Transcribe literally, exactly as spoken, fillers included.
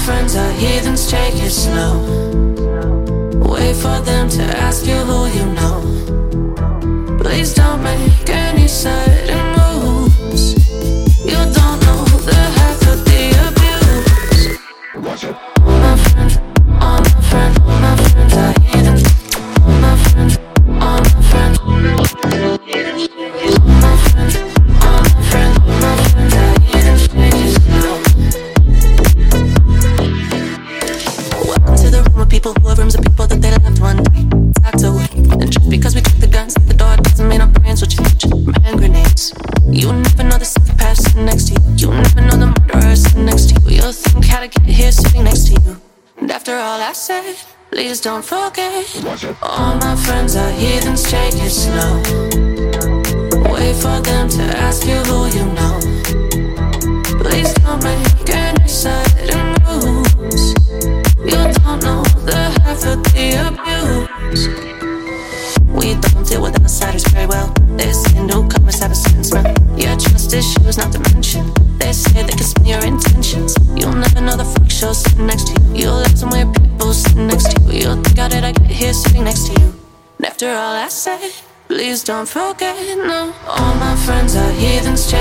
friends are heathens, take it slow. Wait for them to ask you who you know. Please don't make any sudden moves. You don't know the half of the abuse. Watch it. All my friends, all my friends, all my friends are heathens. All my friends, all my friends, all my friends, all my friends, all my friends are heathens, take it slow. Welcome to the room of people who have rooms of people that they loved one day. Back to work. And just because we took the guns at the door doesn't mean our brains will change. Man grenades. You never know the psychopath sitting next to you. You never know the murderer sitting next to you. You'll think how to get here sitting next to you. And after all I said, please don't forget. All my friends are heathens, take it slow. Wait for them to ask you who you know. Please don't make any sudden moves. You don't know the half of the abuse. We don't deal with outsiders very well. They say newcomers have a certain smell. Your trust issues not to mention. They say they can smell your intentions. You'll never know the freak show sitting next to you. You'll have some weird people sitting next to you. You'll think how did I get here sitting next to you. And after all I said, please don't forget, no. All my friends are heathens,